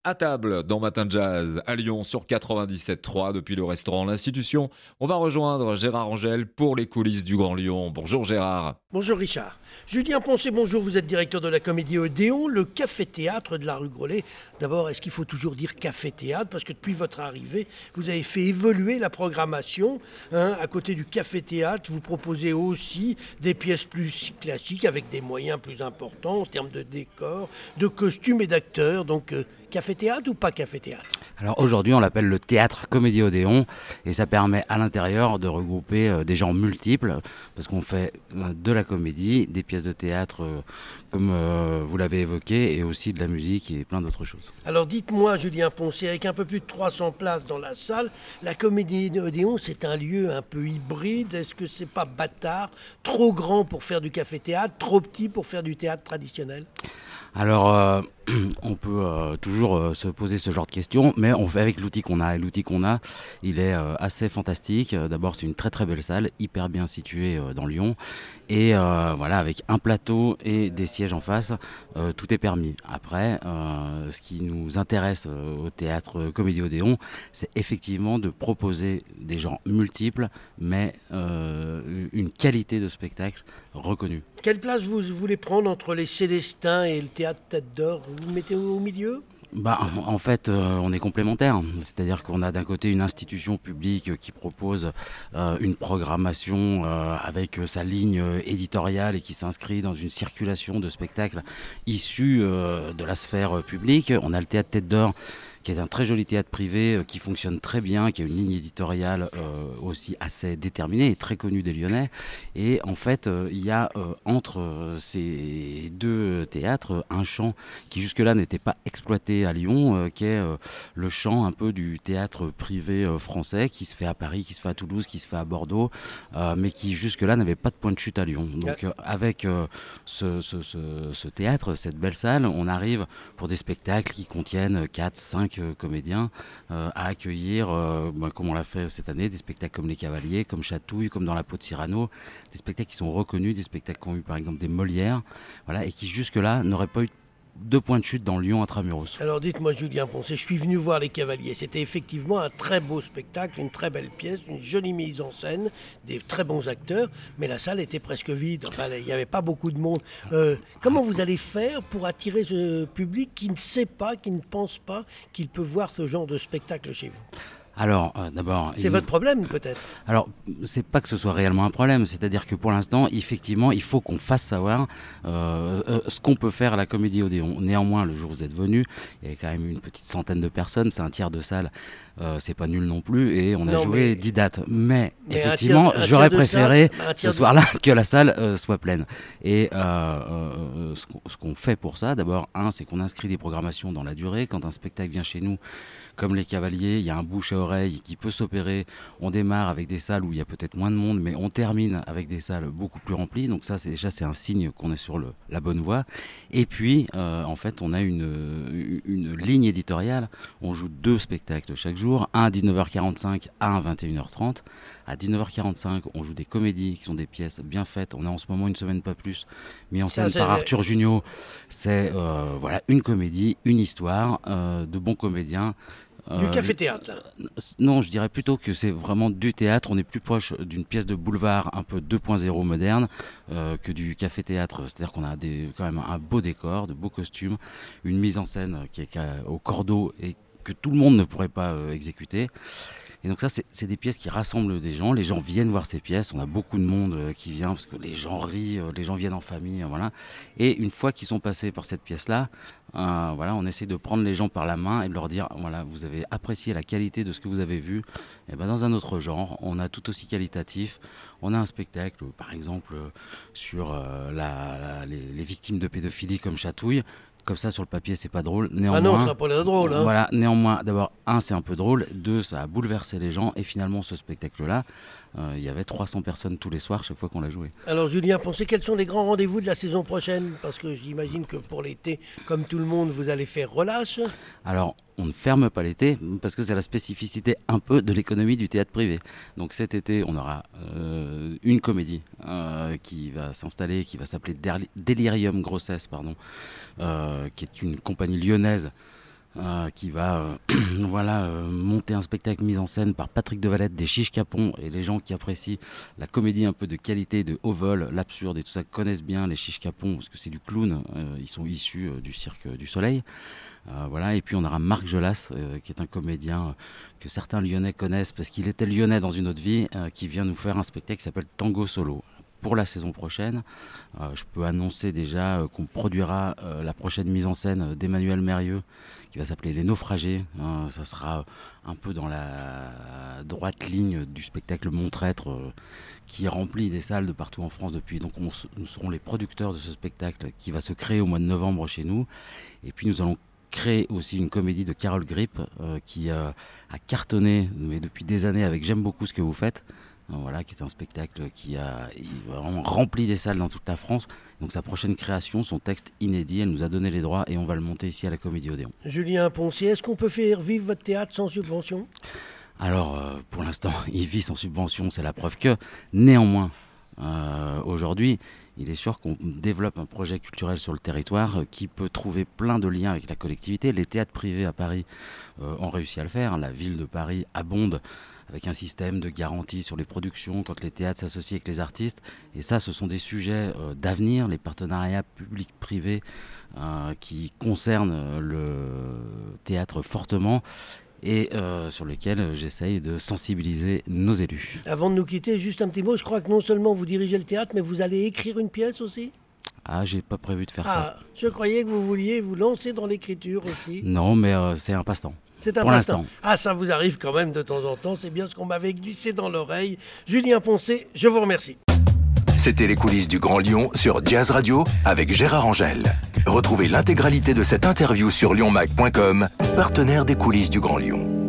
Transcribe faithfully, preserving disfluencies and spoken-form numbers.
À table dans Matin de Jazz à Lyon sur quatre-vingt-dix-sept trois depuis le restaurant L'Institution. On va rejoindre Gérard Angel pour les coulisses du Grand Lyon. Bonjour Gérard. Bonjour Richard. Julien Poncet, bonjour, vous êtes directeur de la Comédie Odéon, le café-théâtre de la rue Grolet. D'abord, est-ce qu'il faut toujours dire café-théâtre? Parce que depuis votre arrivée, vous avez fait évoluer la programmation. Hein. À côté du café-théâtre, vous proposez aussi des pièces plus classiques avec des moyens plus importants en termes de décors, de costumes et d'acteurs. Donc, euh, café-théâtre ou pas café-théâtre? Alors aujourd'hui, on l'appelle le théâtre Comédie Odéon et ça permet à l'intérieur de regrouper euh, des genres multiples parce qu'on fait euh, de la comédie, des pièces de théâtre euh, comme euh, vous l'avez évoqué et aussi de la musique et plein d'autres choses. Alors dites-moi Julien Poncet, avec un peu plus de trois cents places dans la salle, la Comédie Odéon c'est un lieu un peu hybride. Est-ce que c'est pas bâtard, trop grand pour faire du café-théâtre, trop petit pour faire du théâtre traditionnel? Alors, euh, on peut euh, toujours euh, se poser ce genre de questions, mais on fait avec l'outil qu'on a. Et l'outil qu'on a, il est euh, assez fantastique. Euh, D'abord, c'est une très très belle salle, hyper bien située euh, dans Lyon. Et euh, voilà, avec un plateau et des sièges en face, euh, tout est permis. Après, euh, ce qui nous intéresse euh, au théâtre Comédie Odéon, c'est effectivement de proposer des genres multiples, mais euh, une qualité de spectacle reconnue. Quelle place vous voulez prendre entre les Célestins et le théâtre Tête d'Or? Vous vous mettez au milieu? Bah, en fait, euh, on est complémentaires. C'est-à-dire qu'on a d'un côté une institution publique qui propose euh, une programmation euh, avec sa ligne éditoriale et qui s'inscrit dans une circulation de spectacles issus euh, de la sphère publique. On a le théâtre Tête d'Or qui est un très joli théâtre privé euh, qui fonctionne très bien, qui a une ligne éditoriale euh, aussi assez déterminée et très connue des Lyonnais. Et en fait, euh, il y a euh, entre euh, ces deux théâtres un champ qui jusque-là n'était pas exploité à Lyon, euh, qui est euh, le champ un peu du théâtre privé euh, français, qui se fait à Paris, qui se fait à Toulouse, qui se fait à Bordeaux, euh, mais qui jusque-là n'avait pas de point de chute à Lyon. Donc euh, avec euh, ce, ce, ce, ce théâtre, cette belle salle, on arrive pour des spectacles qui contiennent quatre, cinq euh, comédiens euh, à accueillir, euh, bah, comme on l'a fait cette année, des spectacles comme Les Cavaliers, comme Chatouille, comme Dans la peau de Cyrano, des spectacles qui sont reconnus, des spectacles qui ont eu par exemple des Molières, voilà, et qui jusque-là n'auraient pas eu deux points de chute dans Lyon intramuros. Alors dites-moi Julien Poncet, je suis venu voir Les Cavaliers. C'était effectivement un très beau spectacle, une très belle pièce, une jolie mise en scène, des très bons acteurs, mais la salle était presque vide. Enfin, il n'y avait pas beaucoup de monde. Euh, comment vous allez faire pour attirer ce public qui ne sait pas, qui ne pense pas qu'il peut voir ce genre de spectacle chez vous? Alors, euh, d'abord... C'est votre problème, peut-être? Alors, c'est pas que ce soit réellement un problème, c'est-à-dire que pour l'instant, effectivement, il faut qu'on fasse savoir euh, euh, ce qu'on peut faire à la Comédie Odéon. Néanmoins, le jour où vous êtes venu, il y avait quand même une petite centaine de personnes, c'est un tiers de salle, euh, c'est pas nul non plus, et on a non, joué mais... dix dates. Mais, mais effectivement, tiers, j'aurais préféré salle, ce soir-là que la salle euh, soit pleine. Et euh, euh, ce, qu'on, ce qu'on fait pour ça, d'abord, un, c'est qu'on inscrit des programmations dans la durée. Quand un spectacle vient chez nous, comme Les Cavaliers, il y a un bouche à oreille qui peut s'opérer. On démarre avec des salles où il y a peut-être moins de monde, mais on termine avec des salles beaucoup plus remplies. Donc ça, c'est déjà c'est un signe qu'on est sur le, la bonne voie. Et puis, euh, en fait, on a une, une ligne éditoriale. On joue deux spectacles chaque jour, un à dix-neuf heures quarante-cinq, un à vingt et une heures trente. À dix-neuf heures quarante-cinq, on joue des comédies qui sont des pièces bien faites. On a en ce moment Une semaine pas plus, mis en scène ça, par Arthur Junio. C'est euh, voilà une comédie, une histoire euh, de bons comédiens. Du Euh, café-théâtre, là. Non, je dirais plutôt que c'est vraiment du théâtre. On est plus proche d'une pièce de boulevard un peu deux point zéro moderne euh, que du café-théâtre. C'est-à-dire qu'on a des, quand même un beau décor, de beaux costumes, une mise en scène qui est au cordeau et que tout le monde ne pourrait pas euh, exécuter. Et donc ça, c'est, c'est des pièces qui rassemblent des gens. Les gens viennent voir ces pièces. On a beaucoup de monde euh, qui vient parce que les gens rient, euh, les gens viennent en famille, euh, voilà. Et une fois qu'ils sont passés par cette pièce-là, euh, voilà, on essaie de prendre les gens par la main et de leur dire, voilà, vous avez apprécié la qualité de ce que vous avez vu. Et ben dans un autre genre, on a tout aussi qualitatif. On a un spectacle, par exemple, sur euh, la, la, les, les victimes de pédophilie comme Chatouille. Comme ça, sur le papier, c'est pas drôle. Néanmoins, ah non, ça n'a pas l'air drôle. Hein. Voilà, néanmoins, d'abord, un, c'est un peu drôle. Deux, ça a bouleversé les gens. Et finalement, ce spectacle-là, euh, il y avait trois cents personnes tous les soirs, chaque fois qu'on l'a joué. Alors, Julien Poncet, quels sont les grands rendez-vous de la saison prochaine? Parce que j'imagine que pour l'été, comme tout le monde, vous allez faire relâche. Alors, on ne ferme pas l'été parce que c'est la spécificité un peu de l'économie du théâtre privé. Donc cet été, on aura euh, une comédie euh, qui va s'installer, qui va s'appeler Delirium Grossesse, pardon, euh, qui est une compagnie lyonnaise Euh, qui va euh, voilà, euh, monter un spectacle mis en scène par Patrick Devalette des Chiches Capons, et les gens qui apprécient la comédie un peu de qualité, de haut vol, l'absurde et tout ça connaissent bien les Chiches Capons parce que c'est du clown, euh, ils sont issus euh, du Cirque du Soleil. Euh, voilà. Et puis on aura Marc Jolas euh, qui est un comédien euh, que certains Lyonnais connaissent parce qu'il était Lyonnais dans une autre vie, euh, qui vient nous faire un spectacle qui s'appelle Tango Solo. Pour la saison prochaine, euh, je peux annoncer déjà euh, qu'on produira euh, la prochaine mise en scène d'Emmanuel Mérieux qui va s'appeler Les Naufragés. Euh, ça sera un peu dans la droite ligne du spectacle Mon Traître euh, qui remplit des salles de partout en France depuis. Donc on, nous serons les producteurs de ce spectacle qui va se créer au mois de novembre chez nous. Et puis nous allons créer aussi une comédie de Carole Grip euh, qui euh, a cartonné mais depuis des années avec J'aime beaucoup ce que vous faites. Voilà, qui est un spectacle qui a vraiment rempli des salles dans toute la France. Donc sa prochaine création, son texte inédit, elle nous a donné les droits et on va le monter ici à la Comédie Odéon. Julien Poncier, est-ce qu'on peut faire vivre votre théâtre sans subvention ? Alors, euh, pour l'instant, il vit sans subvention, c'est la preuve que. Néanmoins, euh, aujourd'hui, il est sûr qu'on développe un projet culturel sur le territoire euh, qui peut trouver plein de liens avec la collectivité. Les théâtres privés à Paris euh, ont réussi à le faire. La ville de Paris abonde avec un système de garantie sur les productions quand les théâtres s'associent avec les artistes. Et ça, ce sont des sujets euh, d'avenir, les partenariats publics-privés euh, qui concernent le théâtre fortement et euh, sur lesquels j'essaye de sensibiliser nos élus. Avant de nous quitter, juste un petit mot. Je crois que non seulement vous dirigez le théâtre, mais vous allez écrire une pièce aussi ? Ah, j'ai pas prévu de faire ah, ça. Je croyais que vous vouliez vous lancer dans l'écriture aussi. Non, mais euh, c'est un passe-temps. C'est un Pour passe-temps. l'instant. Ah, ça vous arrive quand même de temps en temps. C'est bien ce qu'on m'avait glissé dans l'oreille. Julien Poncet, je vous remercie. C'était les coulisses du Grand Lyon sur Jazz Radio avec Gérard Angel. Retrouvez l'intégralité de cette interview sur lyonmac point com, partenaire des coulisses du Grand Lyon.